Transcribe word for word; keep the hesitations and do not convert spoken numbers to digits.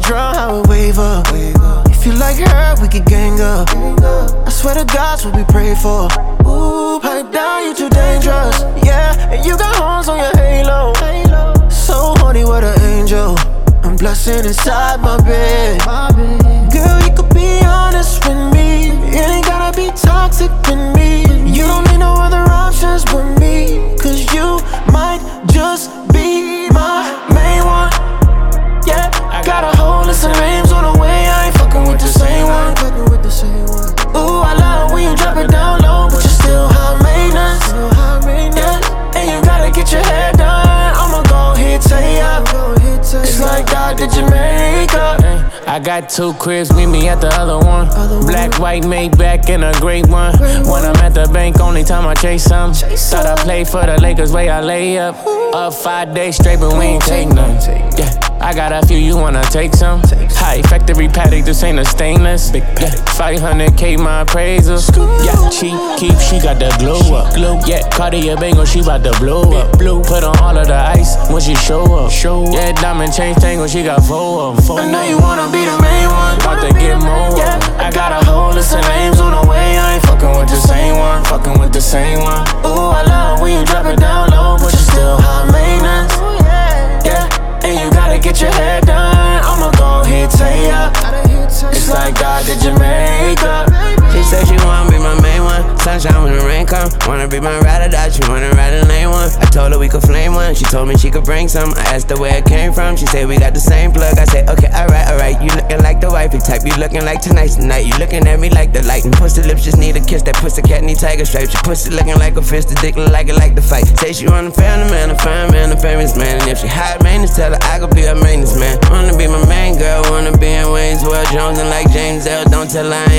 drum, how it wave up. If you like her, we could gang up. I swear to God's what we pray for. Ooh, pipe down, you too dangerous. Yeah, and you got horns on your halo. So horny, what an angel. I'm blushing inside my bed. Girl, you could be honest with me. It ain't gotta be toxic with me. You don't need no other options but me. Cause you might just be my main one. Yeah, I got a whole list of names on the way. I ain't fucking with the same one. Ooh, I love when you drop it down low, but you're still high maintenance. Yeah, and you gotta get your hair done. I'ma go ahead, say up. It's like God did your makeup. I got two cribs, meet me at the other one. Black, white, Maybach, and a great one. When I'm at the bank, only time I chase some. Thought I played for the Lakers, way I lay up. Up five days straight, but we ain't take none. Yeah, I got a few, you wanna take some? High factory paddock, this ain't a stainless. Yeah, five hundred K my appraisal. Yeah, cheap keep, she got the glow up. Yeah, Cartier Bangle, she bout to blow up. Put on all of the ice when she show up. Yeah, diamond chain tangle, she got four of them. I know you wanna be the main one. About to get more. Yeah, I got a whole list of names on the way. I ain't fucking with the same one. Fucking with the same one. Ooh, I love when you drop it down low, but you're still high maintenance. Yeah, and you gotta get your hair done. I'ma go ahead, say up. It's like God did your makeup. She said she wanna be my main one. Sunshine when the rain come. Wanna be my ride or die, she wanna ride a lane one. I told her we could flame one. She told me she could bring some. I asked her where it came from. She said we got the same plug. I said okay, alright, alright. You looking like the wifey type. You looking like tonight's the night. You looking at me like the light. And pussy lips just need a kiss. That pussy cat need tiger stripes. Your pussy looking like a fist. The dick look like it like the fight. Say she want a family man, a fine man, a famous man. And if she high maintenance, tell her I could be her maintenance man. Wanna be my main girl. Wanna be in Wayne's World, Jones and like James L. Don't tell her I